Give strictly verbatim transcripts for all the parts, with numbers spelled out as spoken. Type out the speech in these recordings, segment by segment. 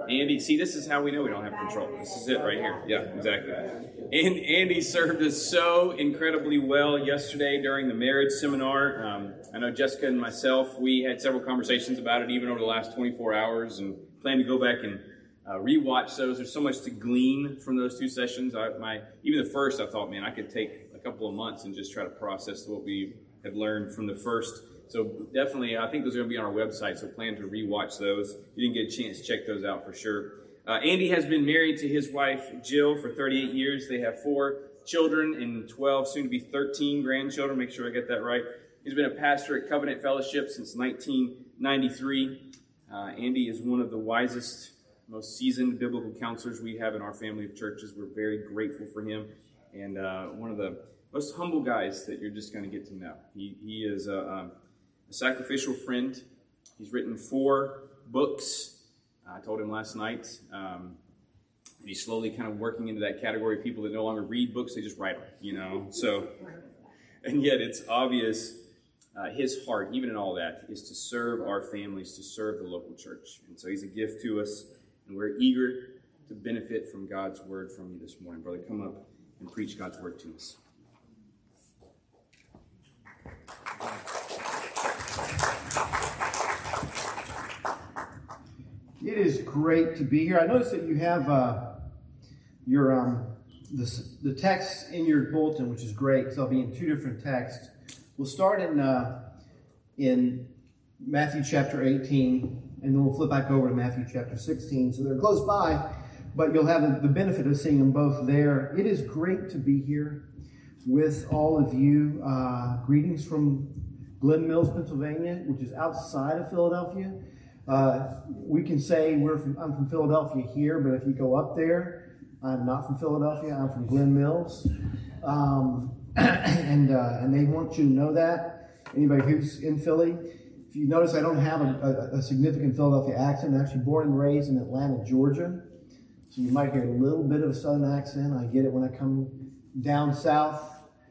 Andy, see, this is how we know we don't have control. This is it right here. Yeah, exactly. And Andy served us so incredibly well yesterday during the marriage seminar. Um, I know Jessica and myself, we had several conversations about it even over the last twenty-four hours, and plan to go back and uh, rewatch those. There's so much to glean from those two sessions. I, my even the first, I thought, man, I could take a couple of months and just try to process what we had learned from the first. So definitely, I think those are going to be on our website, so plan to rewatch those. If you didn't get a chance, check those out for sure. Uh, Andy has been married to his wife, Jill, for thirty-eight years. They have four children and twelve, soon to be thirteen grandchildren. Make sure I get that right. He's been a pastor at Covenant Fellowship since nineteen ninety-three. Uh, Andy is one of the wisest, most seasoned biblical counselors we have in our family of churches. We're very grateful for him, and uh, one of the most humble guys that you're just going to get to know. He, he is a, a, a sacrificial friend. He's written four books. I told him last night, um, and he's slowly kind of working into that category of people that no longer read books, they just write them, you know. So, and yet it's obvious uh, his heart, even in all that, is to serve our families, to serve the local church. And so he's a gift to us, and we're eager to benefit from God's word from you this morning. Brother, come up and preach God's word to us. It is great to be here. I noticed that you have uh, your um, the, the text in your bulletin, which is great. So I'll be in two different texts. We'll start in uh, in Matthew chapter eighteen, and then we'll flip back over to Matthew chapter sixteen. So they're close by, but you'll have the benefit of seeing them both there. It is great to be here with all of you. Uh, greetings from Glen Mills, Pennsylvania, which is outside of Philadelphia. Uh, we can say we're from, I'm from Philadelphia here, but if you go up there, I'm not from Philadelphia. I'm from Glen Mills, um, and uh, and they want you to know that. Anybody who's in Philly, if you notice, I don't have a, a, a significant Philadelphia accent. I'm actually born and raised in Atlanta, Georgia, so you might hear a little bit of a southern accent. I get it when I come down south,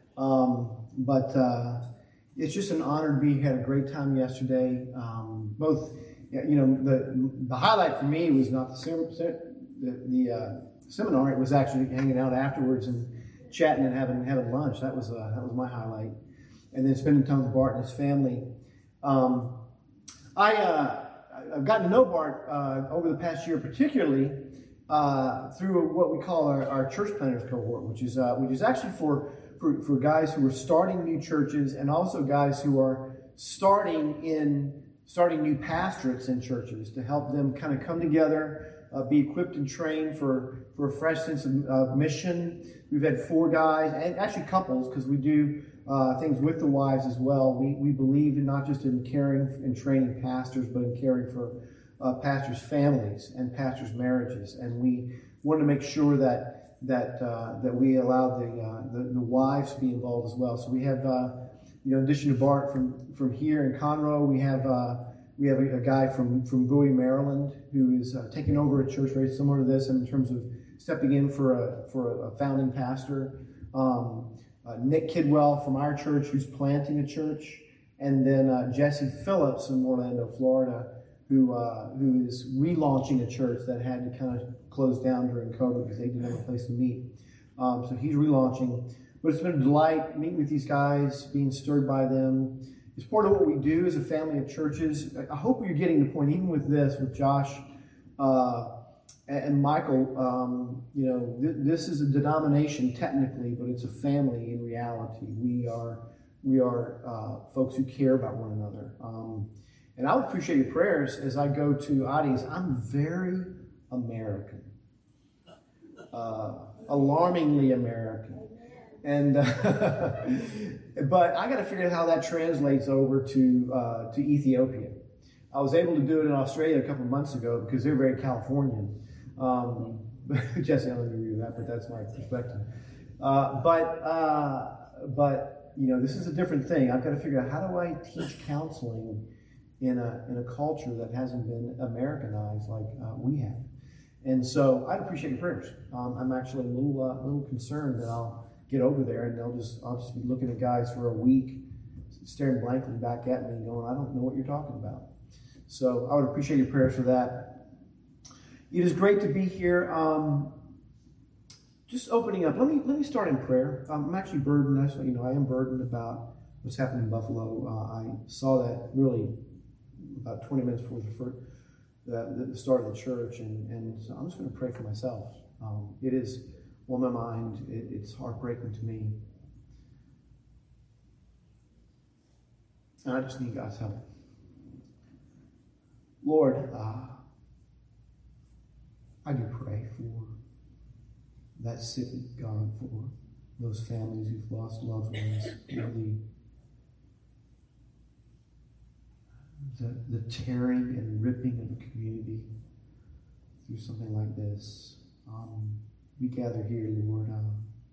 um, but uh, it's just an honor to be here. Had a great time yesterday, um, both. You know, the the highlight for me was not the sem- the, the uh, seminar. It was actually hanging out afterwards and chatting and having having lunch. That was uh, that was my highlight, and then spending time with Bart and his family. Um, I uh, I've gotten to know Bart uh, over the past year, particularly uh, through what we call our, our church planners cohort, which is uh, which is actually for, for for guys who are starting new churches and also guys who are starting in. starting new pastorates in churches to help them kind of come together, uh, be equipped and trained for, for a fresh sense of uh, mission. We've had four guys, and actually couples, because we do uh, things with the wives as well. We we believe in not just in caring and training pastors, but in caring for uh, pastors' families and pastors' marriages. And we wanted to make sure that that uh, that we allow the, uh, the the wives to be involved as well. So we have. Uh, You know, in addition to Bart from, from here in Conroe, we have uh, we have a, a guy from, from Bowie, Maryland, who is uh, taking over a church very similar to this in terms of stepping in for a for a founding pastor. Um, uh, Nick Kidwell from our church, who's planting a church, and then uh, Jesse Phillips from Orlando, Florida, who uh, who is relaunching a church that had to kind of close down during COVID because they didn't have a place to meet. Um, so he's relaunching. But it's been a delight meeting with these guys, being stirred by them. It's part of what we do as a family of churches. I hope you're getting the point, even with this, with Josh uh, and Michael. Um, you know, th- this is a denomination technically, but it's a family in reality. We are we are uh, folks who care about one another. Um, and I would appreciate your prayers as I go to Adi's. I'm very American, uh, alarmingly American. And uh, but I got to figure out how that translates over to uh, to Ethiopia. I was able to do it in Australia a couple of months ago because they're very Californian. Um, Jesse, I don't agree with that, but that's my perspective. Uh, but uh, but you know, this is a different thing. I've got to figure out how do I teach counseling in a in a culture that hasn't been Americanized like uh, we have. And so I'd appreciate your prayers. Um, I'm actually a little uh, little concerned that I'll get over there and they'll just I'll just be looking at guys for a week, staring blankly back at me and going, I don't know what you're talking about. So I would appreciate your prayers for that. It is great to be here. Um, just opening up. Let me let me start in prayer. Um, I'm actually burdened. I, you know, I am burdened about what's happened in Buffalo. Uh, I saw that really about twenty minutes before the first, the, the start of the church, and and so I'm just going to pray for myself. Um, it is on my mind. It, it's heartbreaking to me, and I just need God's help. Lord, uh, I do pray for that city, God, for those families who've lost loved ones, for the, the, the tearing and ripping of a community through something like this. Um, we gather here, Lord, uh,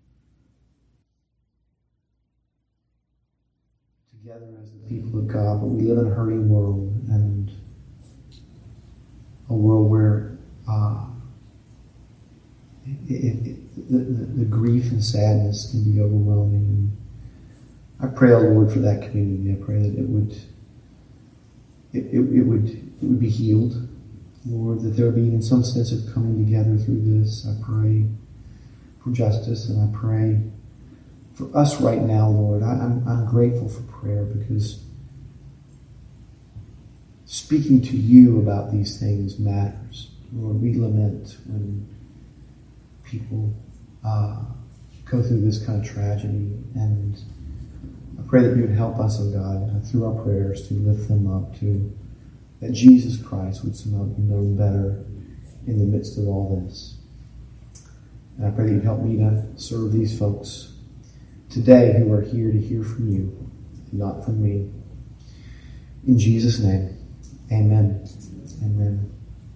together as the people of God, but we live in a hurting world, and a world where uh, it, it, it, the, the, the grief and sadness can be overwhelming. And I pray, oh Lord, for that community. I pray that it would it, it, it would it would be healed, Lord, that there would be even some sense of coming together through this. I pray for justice, and I pray for us right now, Lord. I, I'm I'm grateful for prayer, because speaking to you about these things matters. Lord, we lament when people uh, go through this kind of tragedy, and I pray that you would help us, oh God, through our prayers to lift them up, to that Jesus Christ would somehow be known better in the midst of all this. And I pray that you'd help me to serve these folks today who are here to hear from you, and not from me. In Jesus' name. Amen. Amen.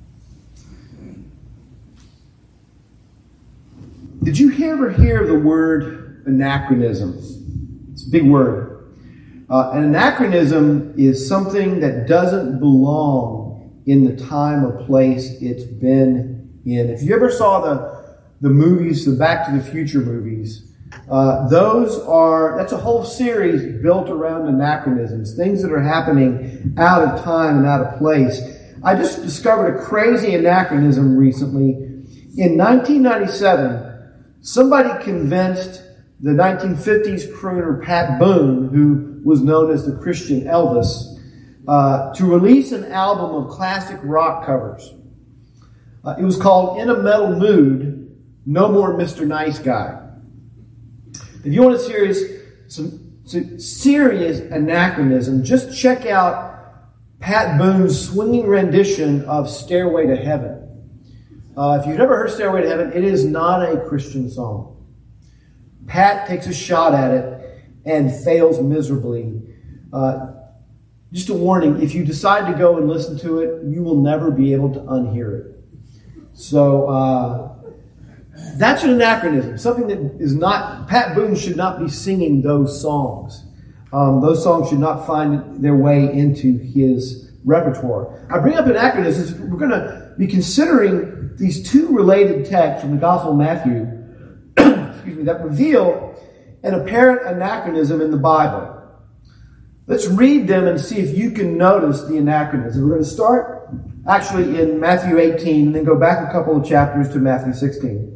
Did you ever hear the word anachronism? It's a big word. Uh, an anachronism is something that doesn't belong in the time or place it's been in. If you ever saw the, the movies, the Back to the Future movies, Uh, those are, that's a whole series built around anachronisms, things that are happening out of time and out of place. I just discovered a crazy anachronism recently. In nineteen ninety-seven, somebody convinced the nineteen fifties crooner Pat Boone, who was known as the Christian Elvis, uh, to release an album of classic rock covers. Uh, it was called In a Metal Mood, No More Mister Nice Guy. If you want a serious, some, some serious anachronism, just check out Pat Boone's swinging rendition of Stairway to Heaven. Uh, if you've never heard Stairway to Heaven, it is not a Christian song. Pat takes a shot at it and fails miserably. Uh, just a warning, if you decide to go and listen to it, you will never be able to unhear it. So, uh, that's an anachronism, something that is not, Pat Boone should not be singing those songs. Um, those songs should not find their way into his repertoire. I bring up anachronisms. We're going to be considering these two related texts from the Gospel of Matthew excuse me, that reveal an apparent anachronism in the Bible. Let's read them and see if you can notice the anachronism. We're going to start actually in Matthew eighteen and then go back a couple of chapters to Matthew sixteen.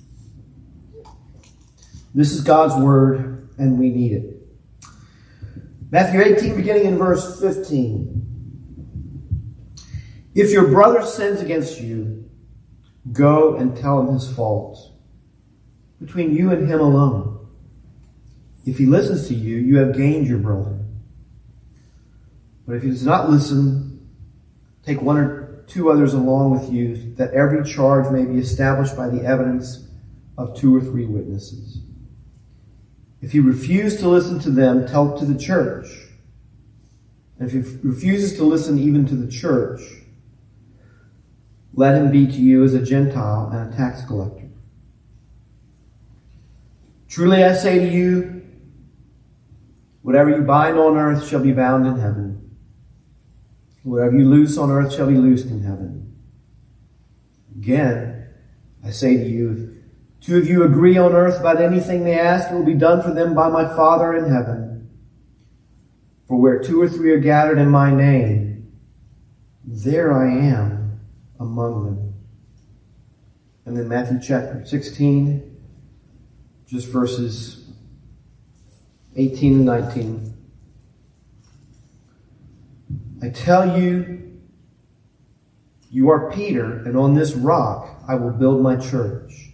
This is God's word, and we need it. Matthew eighteen, beginning in verse fifteen. If your brother sins against you, go and tell him his fault, between you and him alone. If he listens to you, you have gained your brother. But if he does not listen, take one or two others along with you, that every charge may be established by the evidence of two or three witnesses. If he refuses to listen to them, tell it to the church. And if he refuses to listen even to the church, let him be to you as a Gentile and a tax collector. Truly I say to you, whatever you bind on earth shall be bound in heaven. Whatever you loose on earth shall be loosed in heaven. Again, I say to you, if two of you agree on earth about anything they ask, it will be done for them by my Father in heaven. For where two or three are gathered in my name, there I am among them. And then Matthew chapter sixteen, just verses eighteen and nineteen. I tell you, you are Peter, and on this rock I will build my church.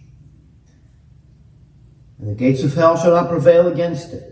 And the gates of hell shall not prevail against it.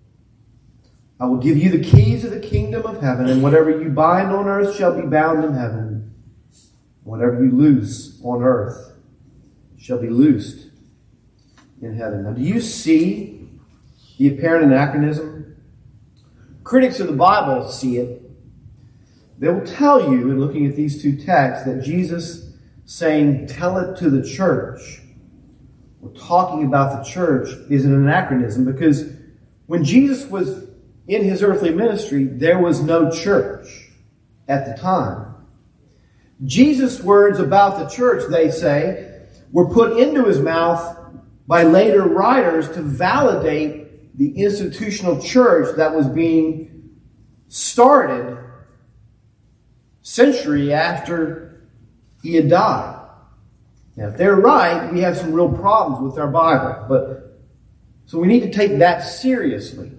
I will give you the keys of the kingdom of heaven, and whatever you bind on earth shall be bound in heaven. Whatever you loose on earth shall be loosed in heaven. Now, do you see the apparent anachronism? Critics of the Bible see it. They will tell you, in looking at these two texts, that Jesus saying, tell it to the church, or talking about the church, is an anachronism, because when Jesus was in his earthly ministry, there was no church at the time. Jesus' words about the church, they say, were put into his mouth by later writers to validate the institutional church that was being started century after he had died. Now, if they're right, we have some real problems with our Bible. But so we need to take that seriously.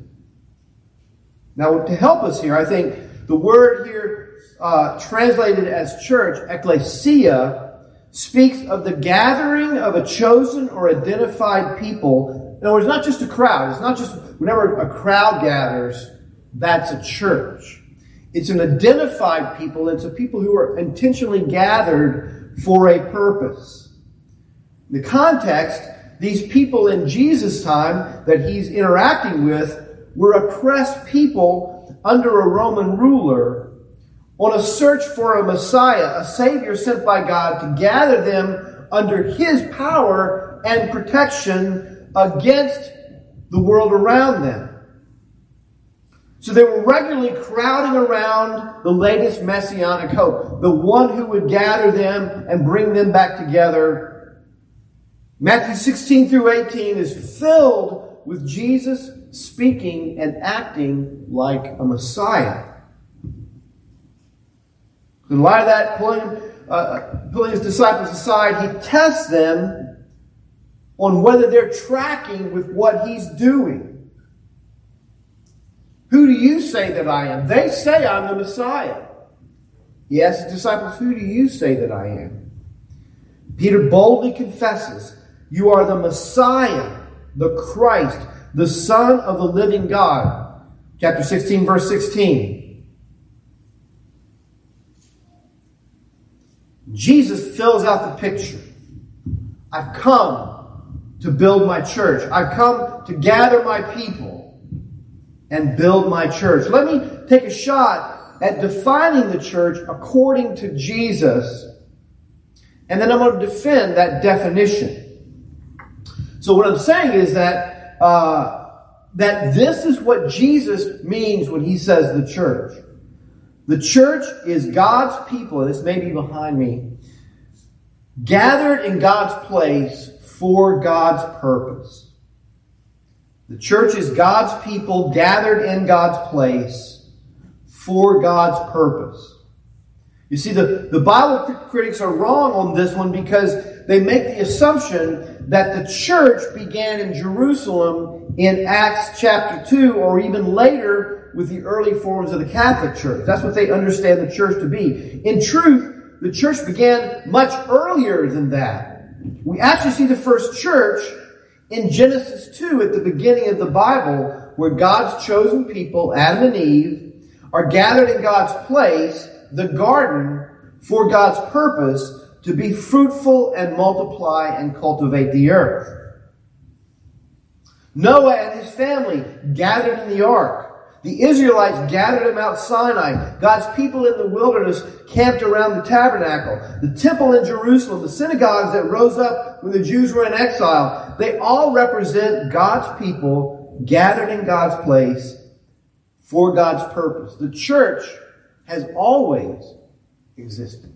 Now, to help us here, I think the word here uh, translated as church, ecclesia, speaks of the gathering of a chosen or identified people. In other words, not just a crowd. It's not just whenever a crowd gathers, that's a church. It's an identified people. It's a people who are intentionally gathered for a purpose. The context, these people in Jesus' time that he's interacting with were oppressed people under a Roman ruler on a search for a Messiah, a Savior sent by God to gather them under his power and protection against the world around them. So they were regularly crowding around the latest messianic hope, the one who would gather them and bring them back together. Matthew sixteen through eighteen is filled with Jesus speaking and acting like a Messiah. In light of that, pulling, uh, pulling his disciples aside, he tests them on whether they're tracking with what he's doing. Who do you say that I am? They say I'm the Messiah. He asks his disciples, who do you say that I am? Peter boldly confesses, you are the Messiah, the Christ, the Son of the living God. Chapter sixteen, verse sixteen. Jesus fills out the picture. I've come to build my church. I've come to gather my people and build my church. Let me take a shot at defining the church according to Jesus. And then I'm going to defend that definition. So what I'm saying is that uh, that this is what Jesus means when he says the church. The church is God's people, and this may be behind me, gathered in God's place for God's purpose. The church is God's people gathered in God's place for God's purpose. You see, the, the Bible critics are wrong on this one because they make the assumption that the church began in Jerusalem in Acts chapter two, or even later with the early forms of the Catholic Church. That's what they understand the church to be. In truth, the church began much earlier than that. We actually see the first church in Genesis two at the beginning of the Bible, where God's chosen people, Adam and Eve, are gathered in God's place, the garden, for God's purpose to be fruitful and multiply and cultivate the earth. Noah and his family gathered in the ark. The Israelites gathered at Mount Sinai. God's people in the wilderness camped around the tabernacle. The temple in Jerusalem, the synagogues that rose up when the Jews were in exile, they all represent God's people gathered in God's place for God's purpose. The church has always existed.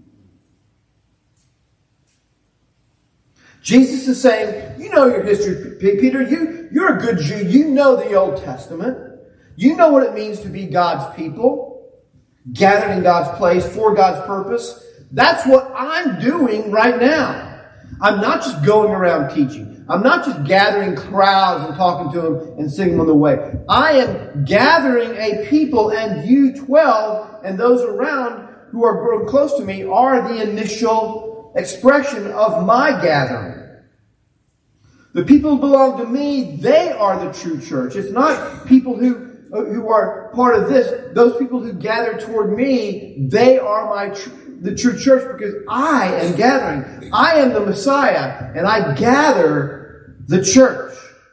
Jesus is saying, you know your history, Peter. You, you're a good Jew. You know the Old Testament. You know what it means to be God's people, gathered in God's place for God's purpose. That's what I'm doing right now. I'm not just going around teaching. I'm not just gathering crowds and talking to them and sending them on the way. I am gathering a people, and you twelve and those around who are grown close to me are the initial expression of my gathering. The people who belong to me, they are the true church. It's not people who who are part of this. Those people who gather toward me, they are my tr- the true church, because I am gathering. I am the Messiah, and I gather the church.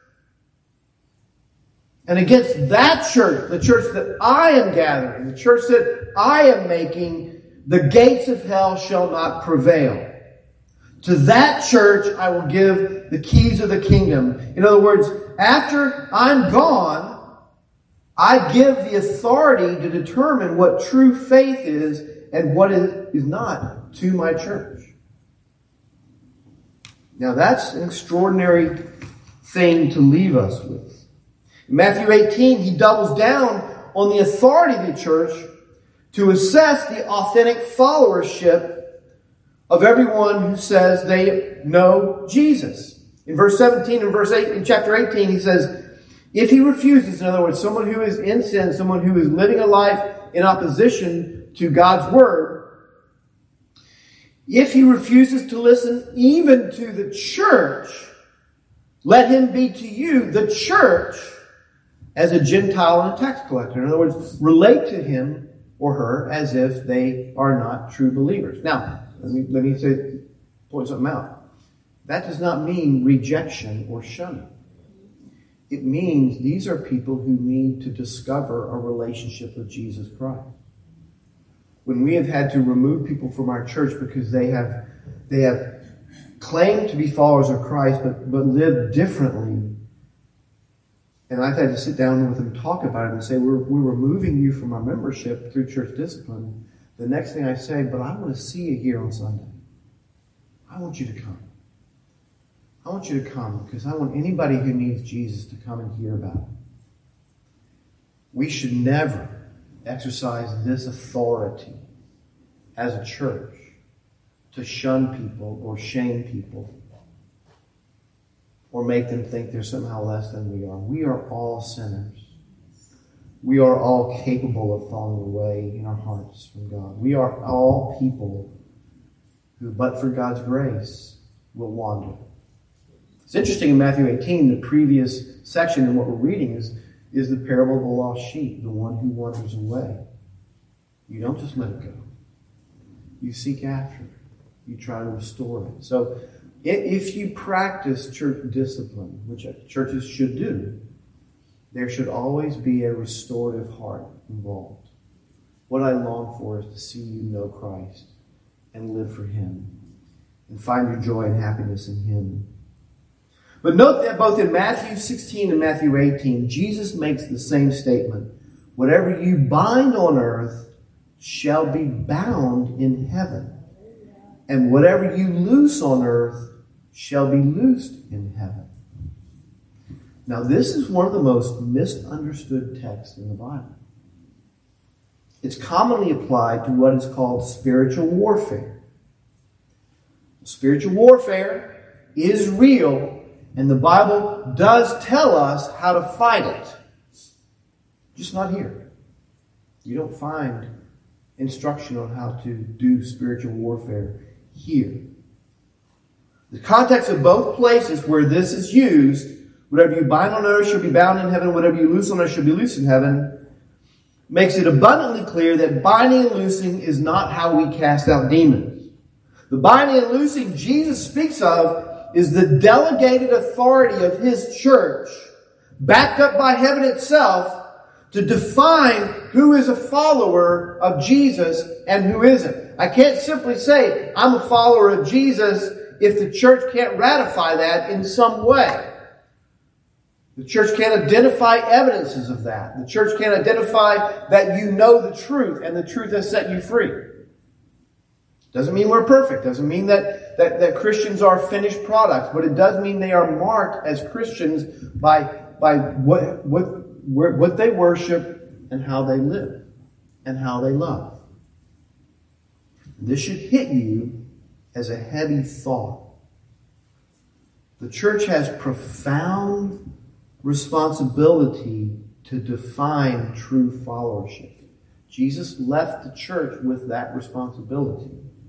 And against that church, the church that I am gathering, the church that I am making, the gates of hell shall not prevail. To that church I will give the keys of the kingdom. In other words, after I'm gone, I give the authority to determine what true faith is and what is not to my church. Now that's an extraordinary thing to leave us with. In Matthew eighteen, he doubles down on the authority of the church to assess the authentic followership of everyone who says they know Jesus. In verse seventeen and verse eight, in chapter eighteen, he says, if he refuses, in other words, someone who is in sin, someone who is living a life in opposition to God's word, if he refuses to listen even to the church, let him be to you, the church, as a Gentile and a tax collector. In other words, relate to him or her as if they are not true believers. Now, let me, let me say, point something out. That does not mean rejection or shunning. It means these are people who need to discover a relationship with Jesus Christ. When we have had to remove people from our church because they have they have claimed to be followers of Christ but, but live differently, and I've had to sit down with them and talk about it and say, we're, we're removing you from our membership through church discipline. The next thing I say, but I want to see you here on Sunday. I want you to come. I want you to come because I want anybody who needs Jesus to come and hear about it. We should never exercise this authority as a church to shun people or shame people or make them think they're somehow less than we are. We are all sinners. We are all capable of falling away in our hearts from God. We are all people who, but for God's grace, will wander. It's interesting in Matthew eighteen, the previous section in what we're reading is, is the parable of the lost sheep, the one who wanders away. You don't just let it go. You seek after it. You try to restore it. So if you practice church discipline, which churches should do, there should always be a restorative heart involved. What I long for is to see you know Christ and live for Him and find your joy and happiness in Him. But note that both in Matthew sixteen and Matthew eighteen, Jesus makes the same statement. Whatever you bind on earth shall be bound in heaven. And whatever you loose on earth shall be loosed in heaven. Now this is one of the most misunderstood texts in the Bible. It's commonly applied to what is called spiritual warfare. Spiritual warfare is real, and the Bible does tell us how to fight it. Just not here. You don't find instruction on how to do spiritual warfare here. The context of both places where this is used, whatever you bind on earth shall be bound in heaven, whatever you loose on earth shall be loosed in heaven, makes it abundantly clear that binding and loosing is not how we cast out demons. The binding and loosing Jesus speaks of is the delegated authority of His church, backed up by heaven itself, to define who is a follower of Jesus and who isn't. I can't simply say, I'm a follower of Jesus, if the church can't ratify that in some way. The church can't identify evidences of that. The church can't identify that you know the truth and the truth has set you free. Doesn't mean we're perfect. Doesn't mean that, that, that Christians are finished products. But it does mean they are marked as Christians by, by what, what, what they worship and how they live and how they love. This should hit you as a heavy thought. The church has profound responsibility to define true followership. Jesus left the church with that responsibility.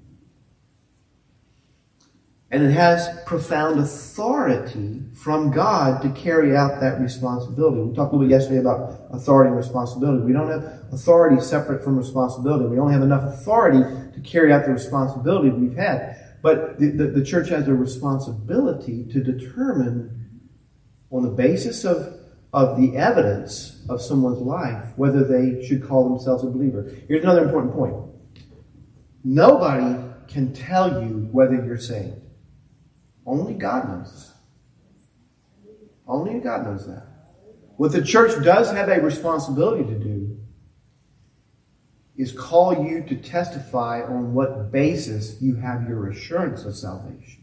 And it has profound authority from God to carry out that responsibility. We talked a little bit yesterday about authority and responsibility. We don't have authority separate from responsibility. We don't have enough authority to carry out the responsibility we've had. But the, the, the church has a responsibility to determine, on the basis of, of the evidence of someone's life, whether they should call themselves a believer. Here's another important point. Nobody can tell you whether you're saved. Only God knows that. Only God knows that. What the church does have a responsibility to do is call you to testify on what basis you have your assurance of salvation.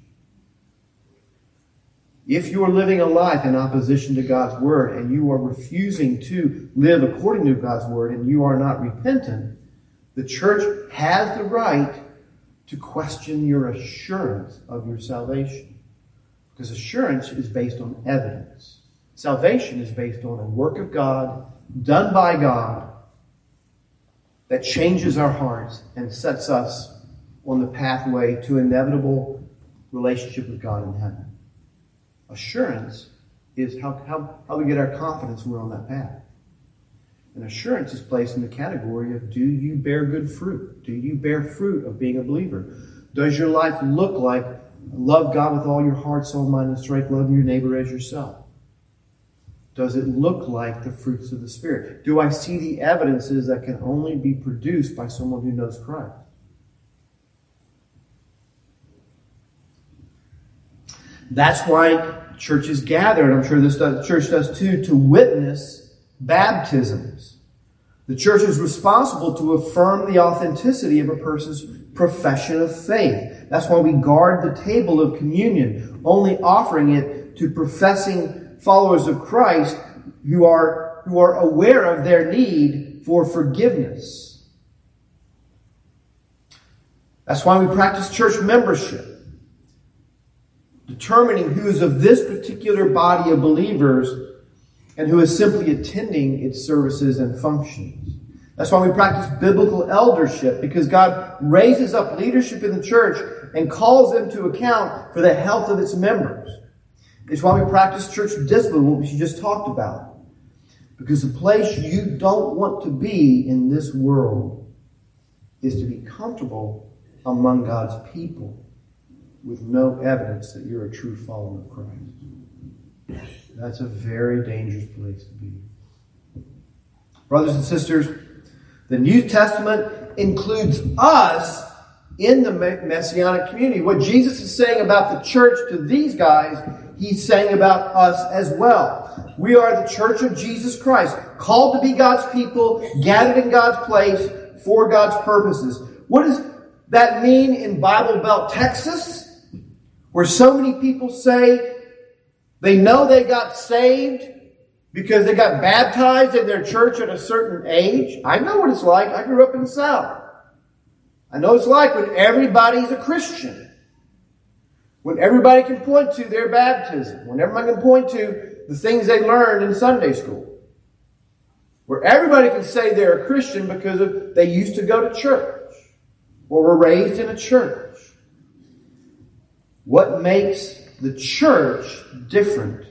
If you are living a life in opposition to God's word and you are refusing to live according to God's word and you are not repentant, the church has the right to question your assurance of your salvation. Because assurance is based on evidence. Salvation is based on a work of God, done by God, that changes our hearts and sets us on the pathway to inevitable relationship with God in heaven. Assurance is how, how, how we get our confidence when we're on that path. And assurance is placed in the category of, do you bear good fruit? Do you bear fruit of being a believer? Does your life look like love God with all your heart, soul, mind, and strength, love your neighbor as yourself? Does it look like the fruits of the Spirit? Do I see the evidences that can only be produced by someone who knows Christ? That's why churches gather, and I'm sure this does, the church does too, to witness baptisms. The church is responsible to affirm the authenticity of a person's profession of faith. That's why we guard the table of communion, only offering it to professing followers of Christ who are, who are aware of their need for forgiveness. That's why we practice church membership, determining who is of this particular body of believers and who is simply attending its services and functions. That's why we practice biblical eldership, because God raises up leadership in the church and calls them to account for the health of its members. It's why we practice church discipline, what we just talked about. Because the place you don't want to be in this world is to be comfortable among God's people with no evidence that you're a true follower of Christ. That's a very dangerous place to be. Brothers and sisters, the New Testament includes us in the Messianic community. What Jesus is saying about the church to these guys, he's saying about us as well. We are the church of Jesus Christ, called to be God's people, gathered in God's place for God's purposes. What does that mean in Bible Belt, Texas, where so many people say they know they got saved because they got baptized in their church at a certain age? I know what it's like. I grew up in the South. I know it's like when everybody's a Christian. When everybody can point to their baptism. When everybody can point to the things they learned in Sunday school. Where everybody can say they're a Christian because of, they used to go to church. Or were raised in a church. What makes the church different?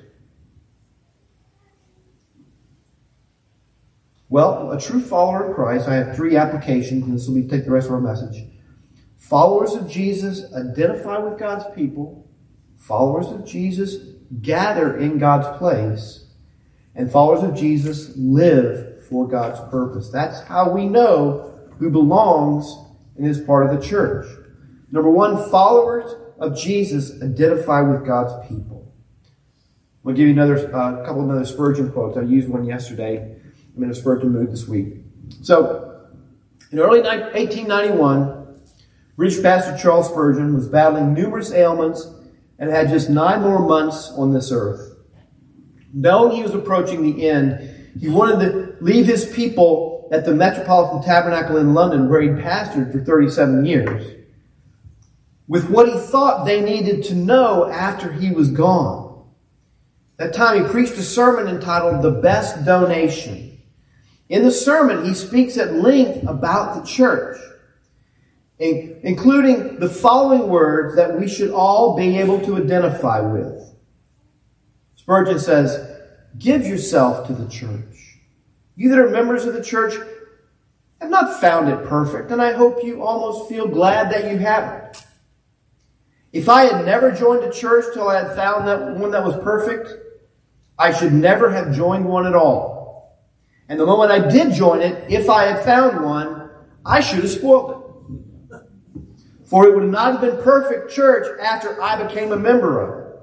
Well, a true follower of Christ, I have three applications, and this will be take the rest of our message. Followers of Jesus identify with God's people. Followers of Jesus gather in God's place. And followers of Jesus live for God's purpose. That's how we know who belongs and is part of the church. Number one, followers of Jesus identify with God's people. I'll give you another uh, couple of another Spurgeon quotes. I used one yesterday. I'm in a Spurgeon mood this week. So, in early eighteen ninety-one, British pastor Charles Spurgeon was battling numerous ailments and had just nine more months on this earth. Knowing he was approaching the end, he wanted to leave his people at the Metropolitan Tabernacle in London, where he'd pastored for thirty-seven years. with what he thought they needed to know after he was gone. That time he preached a sermon entitled The Best Donation. In the sermon, he speaks at length about the church, including the following words that we should all be able to identify with. Spurgeon says, "Give yourself to the church. You that are members of the church have not found it perfect, and I hope you almost feel glad that you haven't. If I had never joined a church till I had found that one that was perfect, I should never have joined one at all. And the moment I did join it, if I had found one, I should have spoiled it. For it would not have been perfect church after I became a member of it.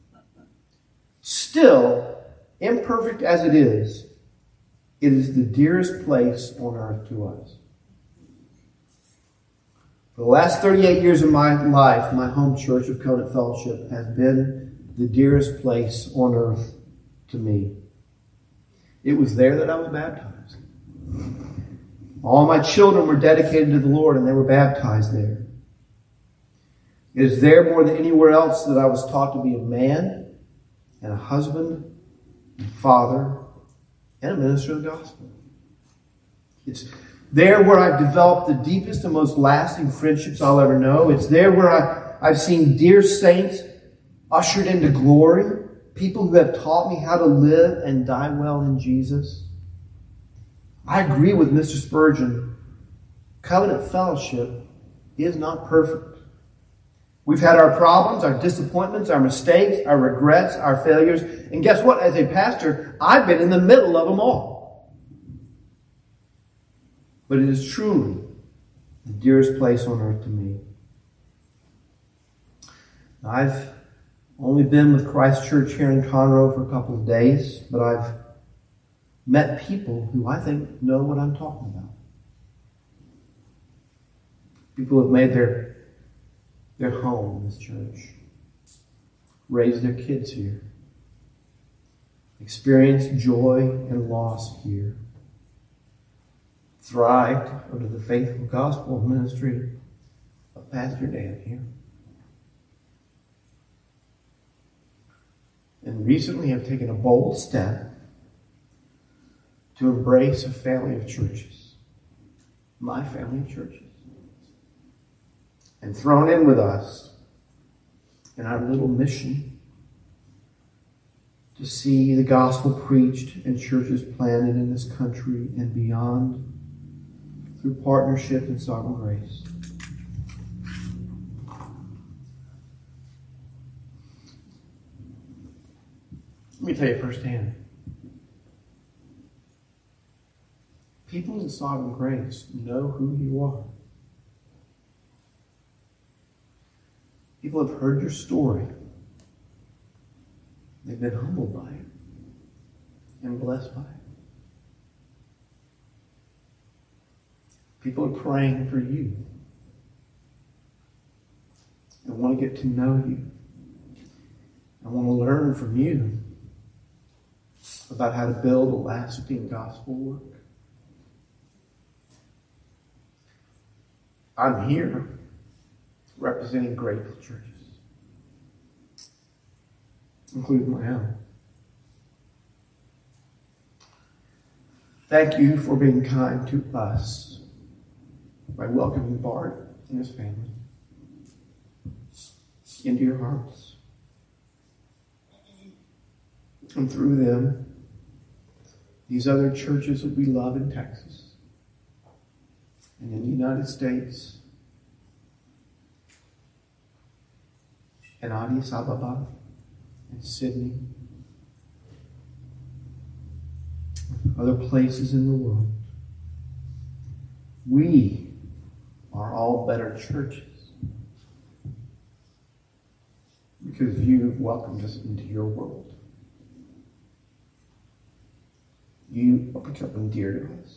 Still, imperfect as it is, it is the dearest place on earth to us. For the last thirty-eight years of my life, my home church of Covenant Fellowship has been the dearest place on earth to me. It was there that I was baptized. All my children were dedicated to the Lord and they were baptized there. It is there more than anywhere else that I was taught to be a man and a husband and father and a minister of the gospel. It's there where I've developed the deepest and most lasting friendships I'll ever know. It's there where I, I've seen dear saints ushered into glory. People who have taught me how to live and die well in Jesus. I agree with Mister Spurgeon. Covenant Fellowship is not perfect. We've had our problems, our disappointments, our mistakes, our regrets, our failures. And guess what? As a pastor, I've been in the middle of them all. But it is truly the dearest place on earth to me. I've only been with Christ Church here in Conroe for a couple of days, but I've met people who I think know what I'm talking about. People who have made their, their home in this church, raised their kids here, experienced joy and loss here, thrived under the faithful gospel ministry of Pastor Dan here. And recently have taken a bold step to embrace a family of churches, my family of churches, and thrown in with us in our little mission to see the gospel preached and churches planted in this country and beyond through partnership and sovereign grace. Let me tell you firsthand. People in sovereign grace know who you are. People have heard your story. They've been humbled by it and blessed by it. People are praying for you and want to get to know you and want to learn from you about how to build a lasting gospel work. I'm here representing grateful churches, including my own. Thank you for being kind to us by welcoming Bart and his family into your hearts. And through them, these other churches that we love in Texas and in the United States and Addis Ababa and Sydney, other places in the world. We are all better churches because you've welcomed us into your world. You are becoming dear to us.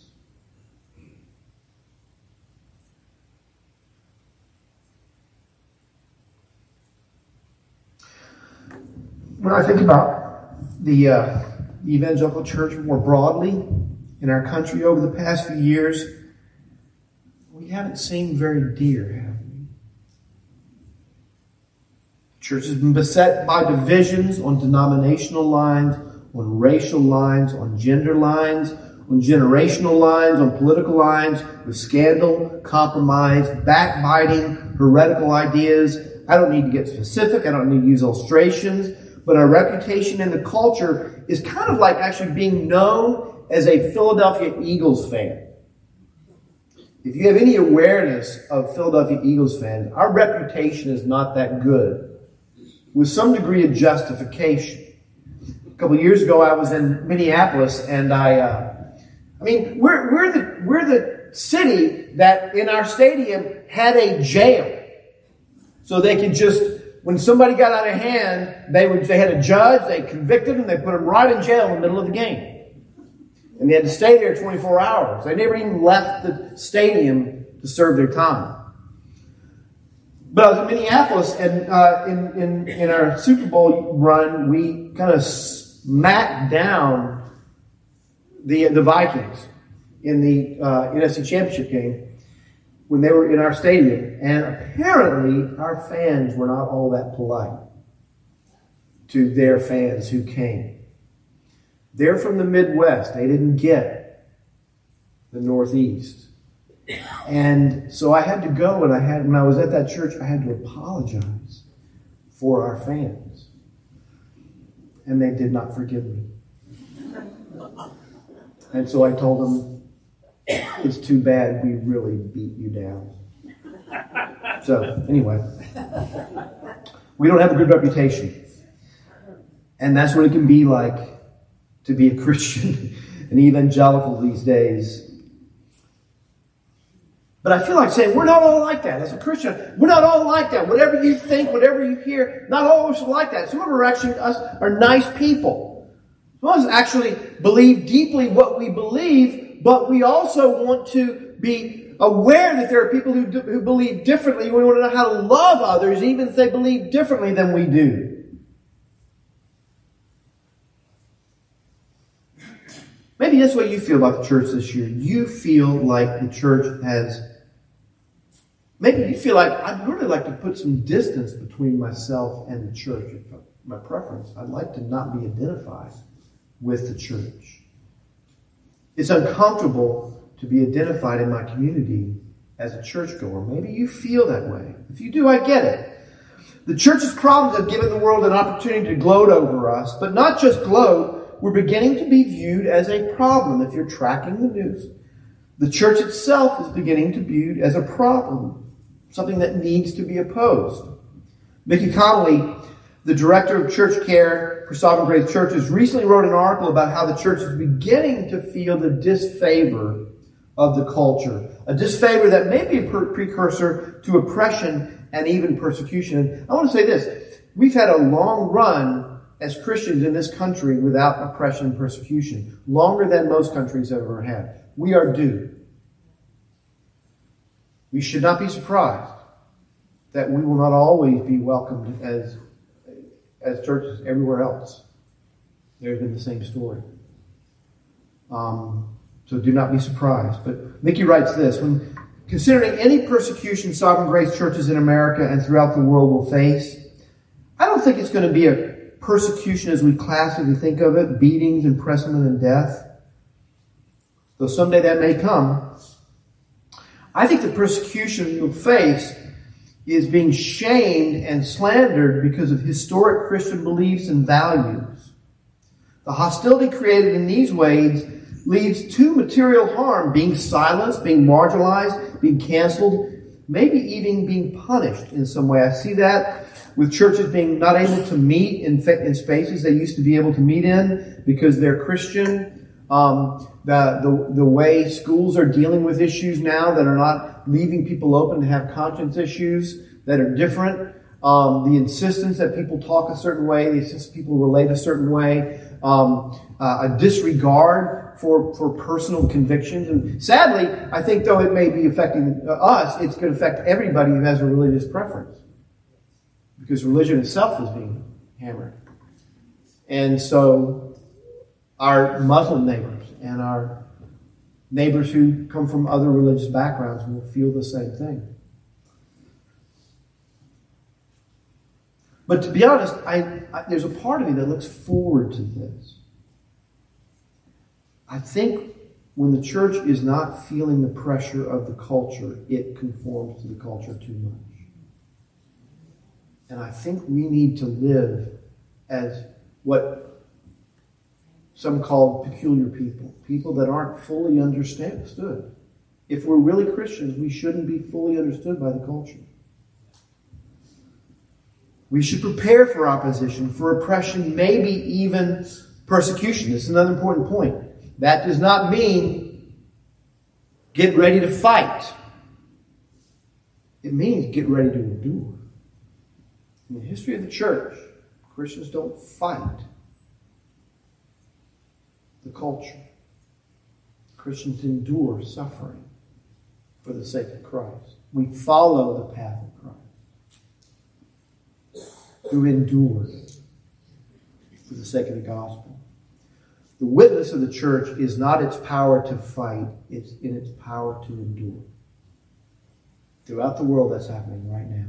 When I think about the, uh, the evangelical church more broadly in our country over the past few years, we haven't seemed very dear, have we? Church has been beset by divisions on denominational lines, on racial lines, on gender lines, on generational lines, on political lines, with scandal, compromise, backbiting, heretical ideas. I don't need to get specific. I don't need to use illustrations. But our reputation in the culture is kind of like actually being known as a Philadelphia Eagles fan. If you have any awareness of Philadelphia Eagles fans, our reputation is not that good, with some degree of justification. A couple of years ago, I was in Minneapolis, and I, uh, I mean, we're we're the we're the city that in our stadium had a jail, so they could just, when somebody got out of hand, they would they had a judge, they convicted them, they put them right in jail in the middle of the game. And they had to stay there twenty-four hours. They never even left the stadium to serve their time. But I was in Minneapolis, and uh, in, in, in our Super Bowl run, we kind of smacked down the, the Vikings in the uh, N F C Championship game when they were in our stadium. And apparently, our fans were not all that polite to their fans who came. They're from the Midwest. They didn't get the Northeast. And so I had to go, and I had, when I was at that church, I had to apologize for our fans. And they did not forgive me. And so I told them, it's too bad we really beat you down. So, anyway. We don't have a good reputation. And that's what it can be like to be a Christian, an evangelical these days. But I feel like saying, we're not all like that. As a Christian, we're not all like that. Whatever you think, whatever you hear, not all of us are like that. Some of us are actually us are nice people. Some of us actually believe deeply what we believe, but we also want to be aware that there are people who, do, who believe differently. We want to know how to love others, even if they believe differently than we do. Maybe that's what you feel about the church this year. You feel like the church has... Maybe you feel like, I'd really like to put some distance between myself and the church. My preference, I'd like to not be identified with the church. It's uncomfortable to be identified in my community as a churchgoer. Maybe you feel that way. If you do, I get it. The church's problems have given the world an opportunity to gloat over us, but not just gloat. We're beginning to be viewed as a problem if you're tracking the news. The church itself is beginning to be viewed as a problem, something that needs to be opposed. Mickey Connolly, the director of church care for Sovereign Grace Churches, recently wrote an article about how the church is beginning to feel the disfavor of the culture, a disfavor that may be a per- precursor to oppression and even persecution. I want to say this. We've had a long run as Christians in this country without oppression and persecution, longer than most countries have ever had. We are due. We should not be surprised that we will not always be welcomed as, as churches everywhere else. There's been the same story. Um, so do not be surprised. But Mickey writes this, when considering any persecution Sovereign Grace churches in America and throughout the world will face, I don't think it's going to be a persecution as we classically think of it, beatings, imprisonment, and death. Though someday that may come. I think the persecution you'll face is being shamed and slandered because of historic Christian beliefs and values. The hostility created in these ways leads to material harm, being silenced, being marginalized, being canceled, maybe even being punished in some way. I see that with churches being not able to meet in, in spaces they used to be able to meet in because they're Christian. Um, the, the, the way schools are dealing with issues now that are not leaving people open to have conscience issues that are different. Um, the insistence that people talk a certain way, the insistence people relate a certain way, um, uh, a disregard for, for personal convictions. And sadly, I think though it may be affecting us, it's going to affect everybody who has a religious preference. Because religion itself is being hammered. And so our Muslim neighbors and our neighbors who come from other religious backgrounds will feel the same thing. But to be honest, I, I, there's a part of me that looks forward to this. I think when the church is not feeling the pressure of the culture, it conforms to the culture too much. And I think we need to live as what some call peculiar people. People that aren't fully understood. If we're really Christians, we shouldn't be fully understood by the culture. We should prepare for opposition, for oppression, maybe even persecution. This is another important point. That does not mean get ready to fight. It means get ready to endure. In the history of the church, Christians don't fight the culture. Christians endure suffering for the sake of Christ. We follow the path of Christ. Who endured for the sake of the gospel. The witness of the church is not its power to fight, it's in its power to endure. Throughout the world, that's happening right now.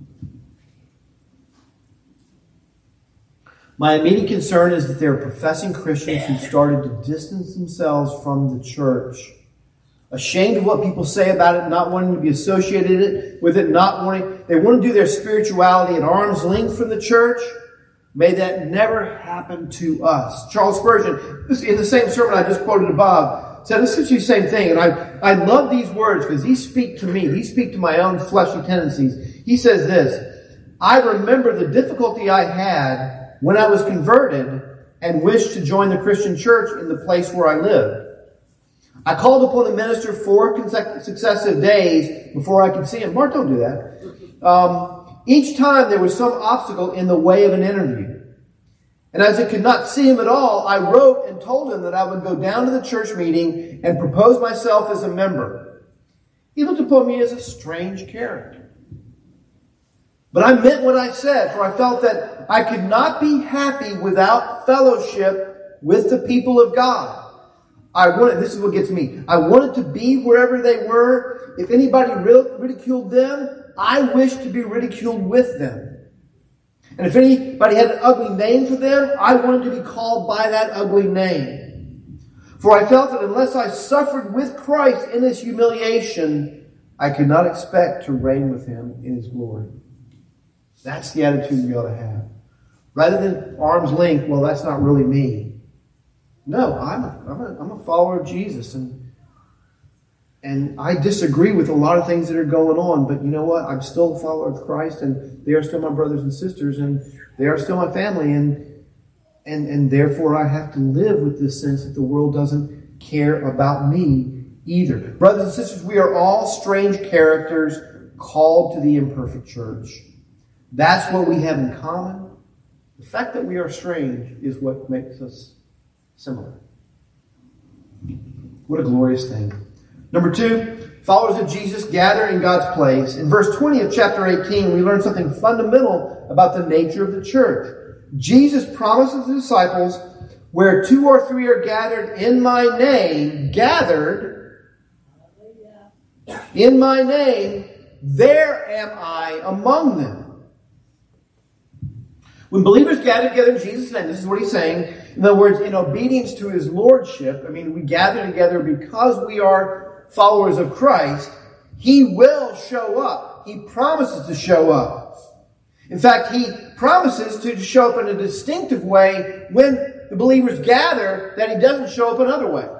My immediate concern is that there are professing Christians who started to distance themselves from the church, ashamed of what people say about it, not wanting to be associated with it, not wanting, they want to do their spirituality at arm's length from the church. May that never happen to us. Charles Spurgeon, in the same sermon I just quoted above, said essentially the same thing. And I, I love these words because these speak to me. These speak to my own fleshy tendencies. He says this, I remember the difficulty I had when I was converted and wished to join the Christian church in the place where I lived. I called upon the minister four consecutive successive days before I could see him. Mark, don't do that. Um, each time there was some obstacle in the way of an interview. And as I could not see him at all, I wrote and told him that I would go down to the church meeting and propose myself as a member. He looked upon me as a strange character. But I meant what I said, for I felt that I could not be happy without fellowship with the people of God. I wanted, this is what gets me. I wanted to be wherever they were. If anybody ridiculed them, I wished to be ridiculed with them. And if anybody had an ugly name for them, I wanted to be called by that ugly name. For I felt that unless I suffered with Christ in this humiliation, I could not expect to reign with him in his glory. That's the attitude we ought to have. Rather than arm's length, well, that's not really me. No, I'm a, I'm a, I'm a follower of Jesus, and and I disagree with a lot of things that are going on, but you know what? I'm still a follower of Christ, and they are still my brothers and sisters, and they are still my family, and and and therefore I have to live with this sense that the world doesn't care about me either. Brothers and sisters, we are all strange characters called to the imperfect church. That's what we have in common. The fact that we are strange is what makes us similar. What a glorious thing. Number two, followers of Jesus gather in God's place. In verse twenty of chapter eighteen, we learn something fundamental about the nature of the church. Jesus promises the disciples, where two or three are gathered in my name, gathered in my name, there am I among them. When believers gather together in Jesus' name, this is what he's saying. In other words, in obedience to his lordship, I mean, we gather together because we are followers of Christ. He will show up. He promises to show up. In fact, he promises to show up in a distinctive way when the believers gather that he doesn't show up in other ways.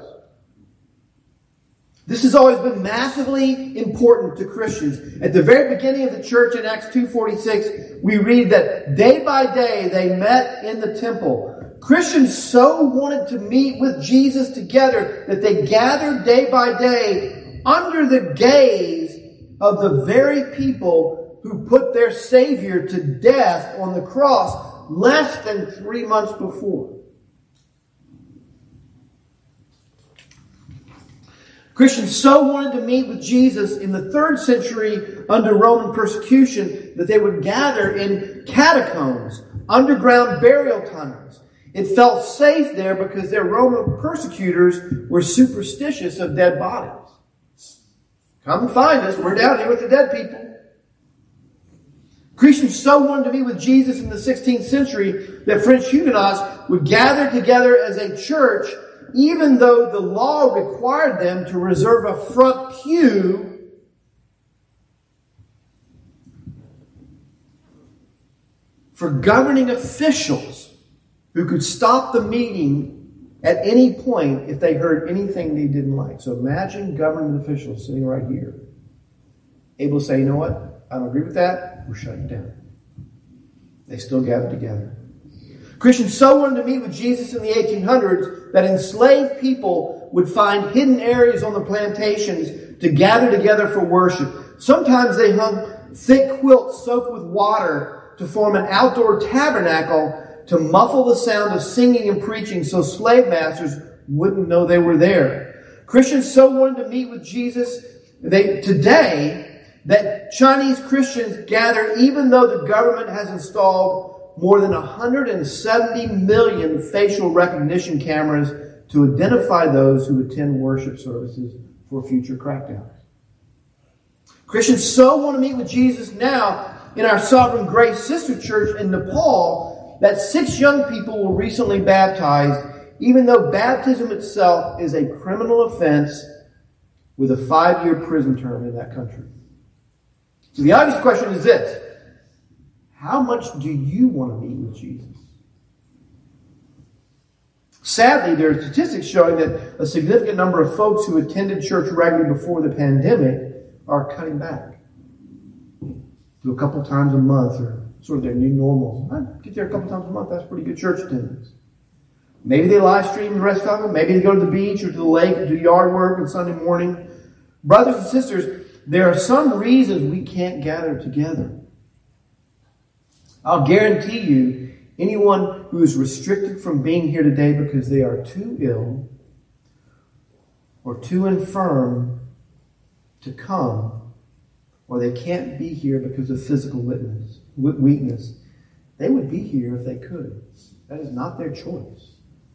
This has always been massively important to Christians. At the very beginning of the church in Acts two forty-six, we read that day by day they met in the temple. Christians so wanted to meet with Jesus together that they gathered day by day under the gaze of the very people who put their Savior to death on the cross less than three months before. Christians so wanted to meet with Jesus in the third century under Roman persecution that they would gather in catacombs, underground burial tunnels. It felt safe there because their Roman persecutors were superstitious of dead bodies. Come and find us. We're down here with the dead people. Christians so wanted to be with Jesus in the sixteenth century that French Huguenots would gather together as a church, even though the law required them to reserve a front pew for governing officials who could stop the meeting at any point if they heard anything they didn't like. So imagine government officials sitting right here, able to say, you know what, I don't agree with that, we're shutting down. They still gathered together. Christians so wanted to meet with Jesus in the eighteen hundreds that enslaved people would find hidden areas on the plantations to gather together for worship. Sometimes they hung thick quilts soaked with water to form an outdoor tabernacle to muffle the sound of singing and preaching so slave masters wouldn't know they were there. Christians so wanted to meet with Jesus they, today that Chinese Christians gather even though the government has installed more than one hundred seventy million facial recognition cameras to identify those who attend worship services for future crackdowns. Christians so want to meet with Jesus now in our Sovereign Grace Sister Church in Nepal that six young people were recently baptized, even though baptism itself is a criminal offense with a five-year prison term in that country. So the obvious question is this: how much do you want to meet with Jesus? Sadly, there are statistics showing that a significant number of folks who attended church regularly before the pandemic are cutting back to a couple times a month, or sort of their new normal. I get there a couple times a month, that's pretty good church attendance. Maybe they live stream the rest of them. Maybe they go to the beach or to the lake and do yard work on Sunday morning. Brothers and sisters, there are some reasons we can't gather together. I'll guarantee you, anyone who is restricted from being here today because they are too ill or too infirm to come, or they can't be here because of physical weakness, they would be here if they could. That is not their choice.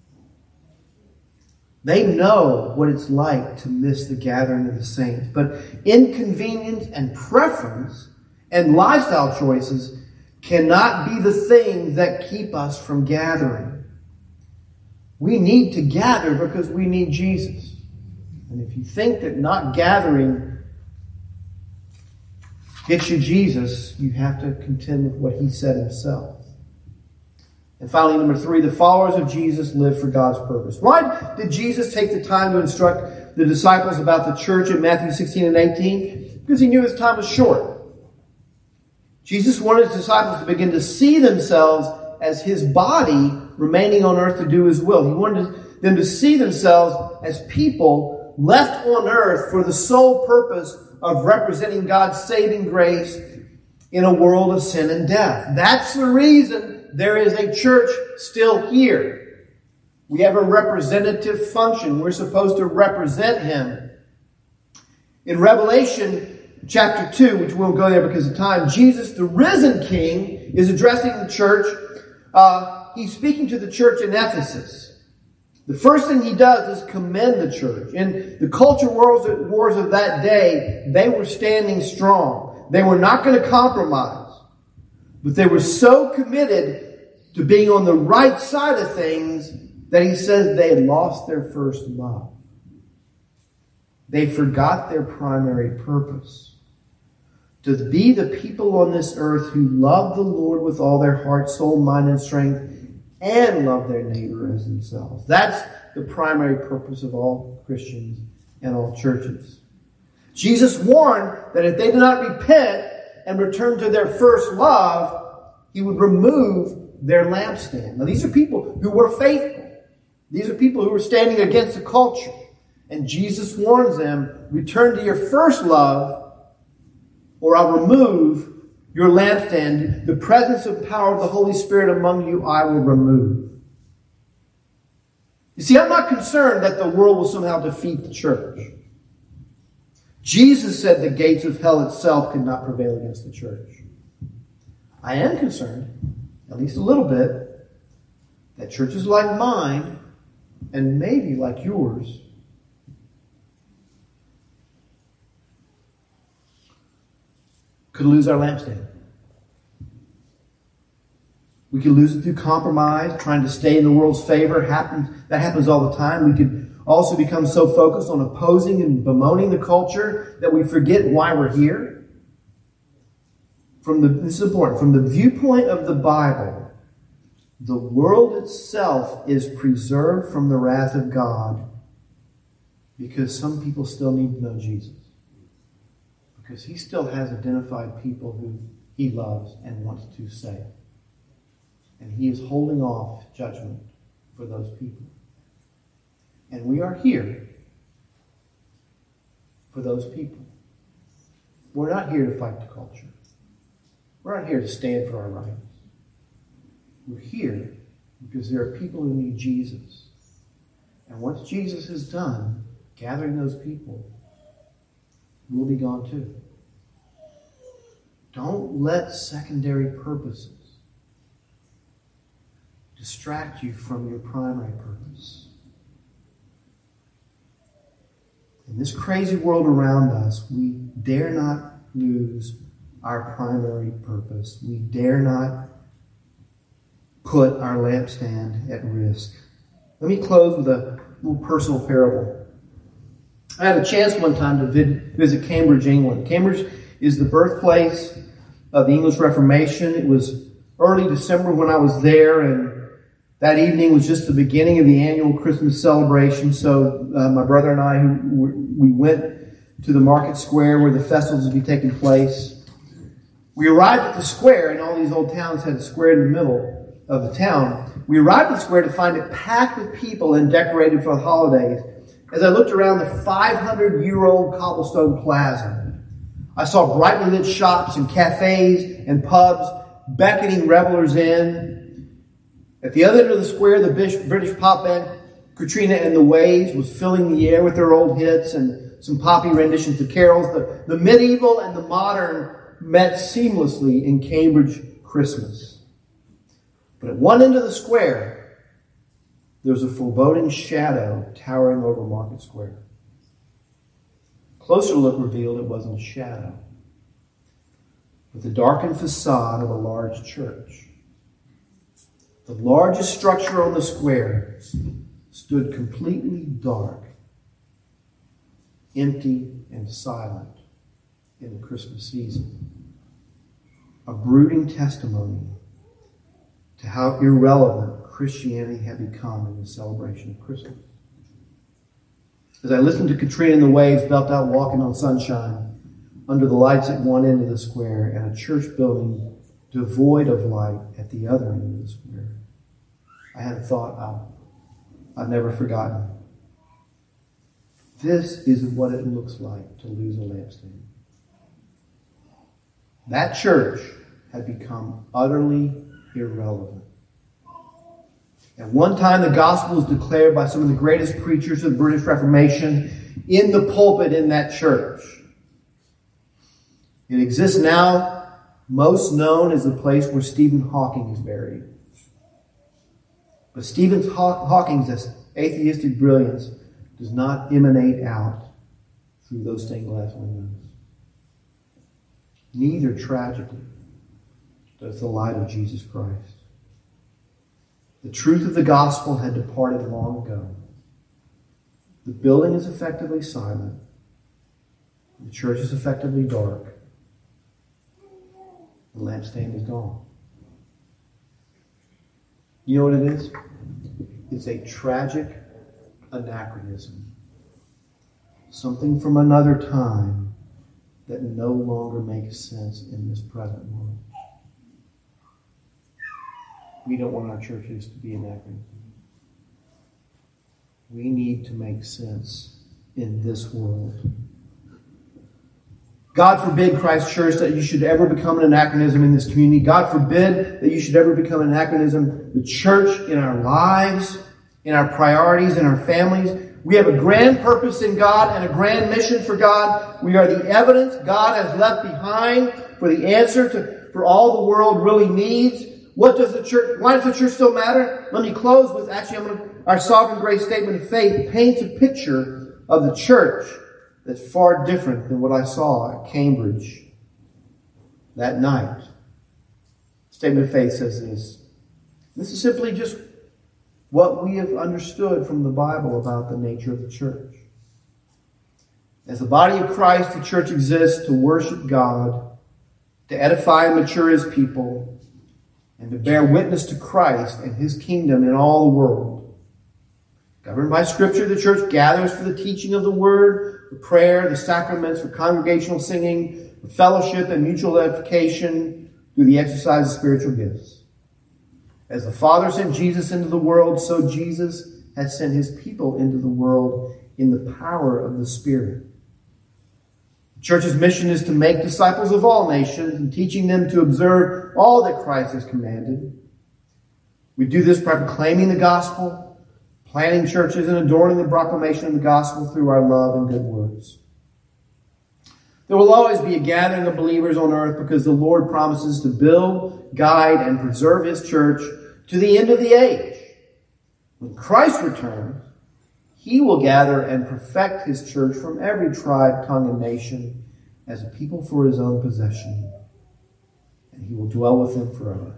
They know what it's like to miss the gathering of the saints, but inconvenience and preference and lifestyle choices cannot be the things that keep us from gathering. We need to gather because we need Jesus. And if you think that not gathering gets you Jesus, you have to contend with what he said himself. And finally, number three, the followers of Jesus live for God's purpose. Why did Jesus take the time to instruct the disciples about the church in Matthew sixteen and eighteen? Because he knew his time was short. Jesus wanted his disciples to begin to see themselves as his body remaining on earth to do his will. He wanted them to see themselves as people left on earth for the sole purpose of representing God's saving grace in a world of sin and death. That's the reason there is a church still here. We have a representative function. We're supposed to represent him. In Revelation chapter two, which we won't go there because of time, Jesus, the risen King, is addressing the church. Uh, he's speaking to the church in Ephesus. The first thing he does is commend the church. In the culture wars, wars of that day, they were standing strong. They were not going to compromise. But they were so committed to being on the right side of things that he says they had lost their first love. They forgot their primary purpose. To be the people on this earth who love the Lord with all their heart, soul, mind, and strength, and love their neighbor as themselves. That's the primary purpose of all Christians and all churches. Jesus warned that if they did not repent and return to their first love, he would remove their lampstand. Now, these are people who were faithful. These are people who were standing against the culture. And Jesus warns them, return to your first love, or I'll remove your lampstand. The presence and power of the Holy Spirit among you I will remove. You see, I'm not concerned that the world will somehow defeat the church. Jesus said the gates of hell itself could not prevail against the church. I am concerned, at least a little bit, that churches like mine, and maybe like yours, could lose our lampstand. We could lose it through compromise, trying to stay in the world's favor. Happens, that happens all the time. We could also become so focused on opposing and bemoaning the culture that we forget why we're here. From the, this is important. From the viewpoint of the Bible, the world itself is preserved from the wrath of God because some people still need to know Jesus. Because he still has identified people who he loves and wants to save. And he is holding off judgment for those people. And we are here for those people. We're not here to fight the culture. We're not here to stand for our rights. We're here because there are people who need Jesus. And once Jesus is done gathering those people, we'll be gone too. Don't let secondary purposes distract you from your primary purpose. In this crazy world around us, we dare not lose our primary purpose. We dare not put our lampstand at risk. Let me close with a little personal parable. I had a chance one time to vid- visit Cambridge, England. Cambridge is the birthplace of the English Reformation. It was early December when I was there, and that evening was just the beginning of the annual Christmas celebration. So uh, my brother and I, who we went to the market square where the festivals would be taking place. We arrived at the square, and all these old towns had a square in the middle of the town. We arrived at the square to find it packed with people and decorated for the holidays. As I looked around the five hundred year old cobblestone plaza, I saw brightly lit shops and cafes and pubs beckoning revelers in. At the other end of the square, the British pop band Katrina and the Waves was filling the air with their old hits and some poppy renditions of carols. The, the medieval and the modern met seamlessly in Cambridge Christmas. But at one end of the square, there was a foreboding shadow towering over Market Square. Closer look revealed it wasn't a shadow, but the darkened facade of a large church. The largest structure on the square stood completely dark, empty and silent in the Christmas season. A brooding testimony to how irrelevant Christianity had become in the celebration of Christmas. As I listened to Katrina and the Waves belt out walking on sunshine under the lights at one end of the square and a church building devoid of light at the other end of the square, I had a thought I've, I've never forgotten. This is what it looks like to lose a lampstand. That church had become utterly irrelevant. At one time, the gospel was declared by some of the greatest preachers of the British Reformation in the pulpit in that church. It exists now, most known as the place where Stephen Hawking is buried. But Stephen Hawking's atheistic brilliance does not emanate out through those stained glass windows. Neither, tragically, does the light of Jesus Christ. The truth of the gospel had departed long ago. The building is effectively silent. The church is effectively dark. The lampstand is gone. You know what it is? It's a tragic anachronism. Something from another time that no longer makes sense in this present world. We don't want our churches to be anachronisms. We need to make sense in this world. God forbid, Christ Church, that you should ever become an anachronism in this community. God forbid that you should ever become an anachronism. The church in our lives, in our priorities, in our families. We have a grand purpose in God and a grand mission for God. We are the evidence God has left behind for the answer to for all the world really needs. What does the church, why does the church still matter? Let me close with, actually, I'm going to, our Sovereign Grace Statement of Faith paints a picture of the church that's far different than what I saw at Cambridge that night. Statement of Faith says this: This is simply just what we have understood from the Bible about the nature of the church. As the body of Christ, the church exists to worship God, to edify and mature His people, and to bear witness to Christ and His kingdom in all the world. Governed by Scripture, the church gathers for the teaching of the Word, for prayer, the sacraments, for congregational singing, for fellowship and mutual edification through the exercise of spiritual gifts. As the Father sent Jesus into the world, so Jesus has sent His people into the world in the power of the Spirit. The church's mission is to make disciples of all nations and teaching them to observe all that Christ has commanded. We do this by proclaiming the gospel, planting churches, and adorning the proclamation of the gospel through our love and good words. There will always be a gathering of believers on earth because the Lord promises to build, guide, and preserve His church to the end of the age. When Christ returns, He will gather and perfect His church from every tribe, tongue, and nation as a people for His own possession. And He will dwell with them forever.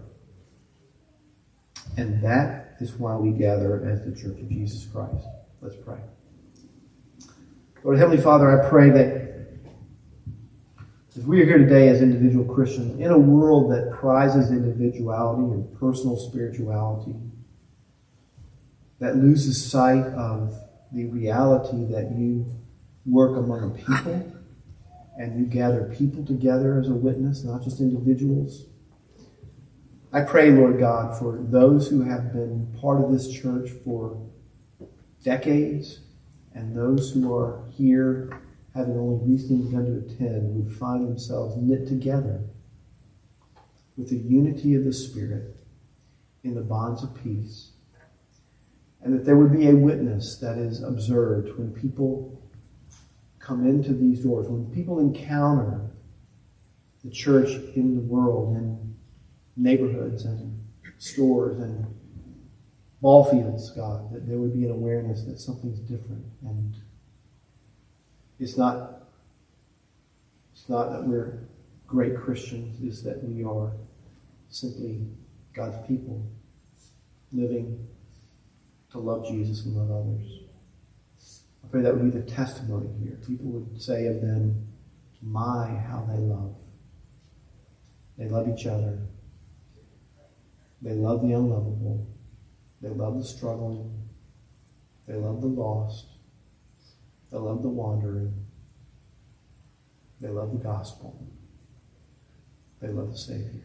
And that is why we gather as the Church of Jesus Christ. Let's pray. Lord Heavenly Father, I pray that as we are here today as individual Christians, in a world that prizes individuality and personal spirituality, that loses sight of the reality that you work among a people and you gather people together as a witness, not just individuals. I pray, Lord God, for those who have been part of this church for decades and those who are here having only recently begun to attend, would find themselves knit together with the unity of the Spirit in the bonds of peace. And that there would be a witness that is observed when people come into these doors, when people encounter the church in the world, in neighborhoods and stores and ball fields, God, that there would be an awareness that something's different. And It's not, it's not that we're great Christians. It's that we are simply God's people living to love Jesus and love others. I pray that would be the testimony here. People would say of them, my, how they love. They love each other. They love the unlovable. They love the struggling. They love the lost. They love the wandering. They love the gospel. They love the Savior.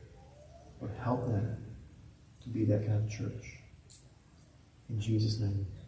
Lord, help them to be that kind of church. In Jesus' name.